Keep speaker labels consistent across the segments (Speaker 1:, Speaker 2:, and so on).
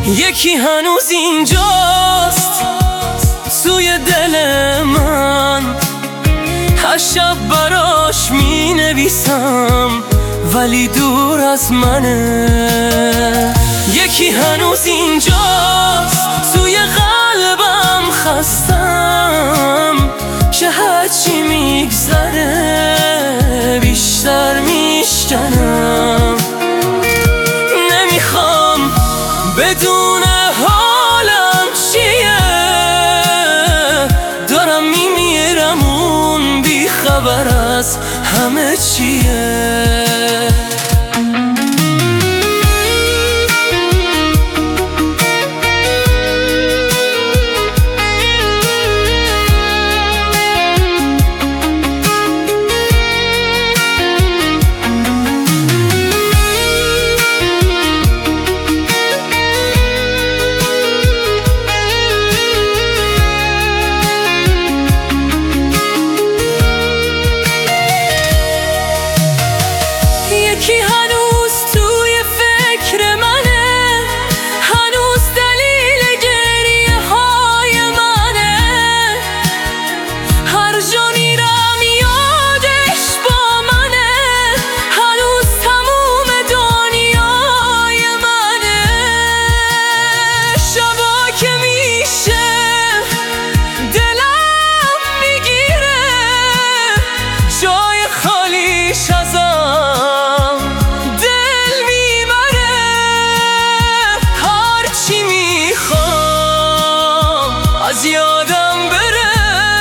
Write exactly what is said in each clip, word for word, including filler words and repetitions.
Speaker 1: یکی هنوز اینجاست توی دل من، هر شب براش می نویسم ولی دور از منه. یکی هنوز اینجاست توی قلبم، خستم که هرچی میگذره بیشتر میشکنم. نمیخوام بدون حالم چیه، دارم میمیرم اون بی خبر از همه چیه. یکی هنوز توی فکر منه، هنوز دلیل گریه های منه. هر جا میرم یادش با منه، هنوز تموم دنیای منه. شبا که میشه دلم میگیره، جای خالیش ازم از یادم بره.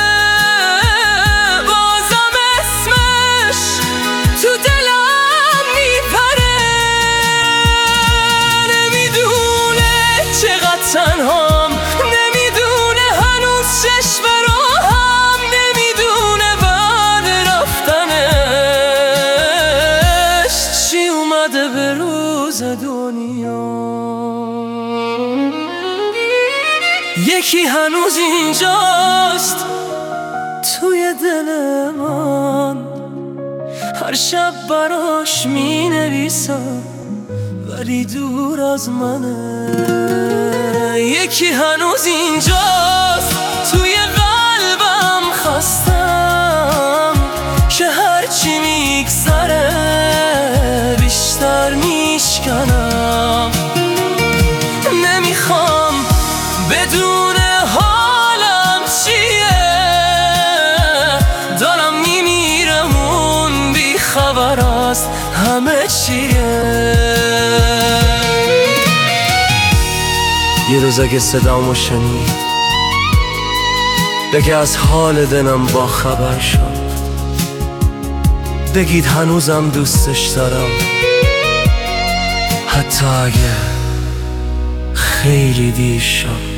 Speaker 1: بازم اسمش تو دلم میپره. نمیدونه چقدر تنهام، نمیدونه هنوز چشم راهم، نمیدونه بعد رفتنش چی اومده به روز دنیا. یکی هنوز اینجاست توی دل من، هر شب براش می نویسم ولی دور از منه. یکی هنوز اینجاست توی قلبم، خستم که هرچی میگذره بیشتر میشکنم. نمیخوام بدون حالم چیه، دارم میمیرم اون بی خبر است همه چیه. یه روز اگه صدامو شنید بگه از حال دلم با خبر شد، بگید هنوزم دوستش دارم حتی اگه خیلی دیر شد.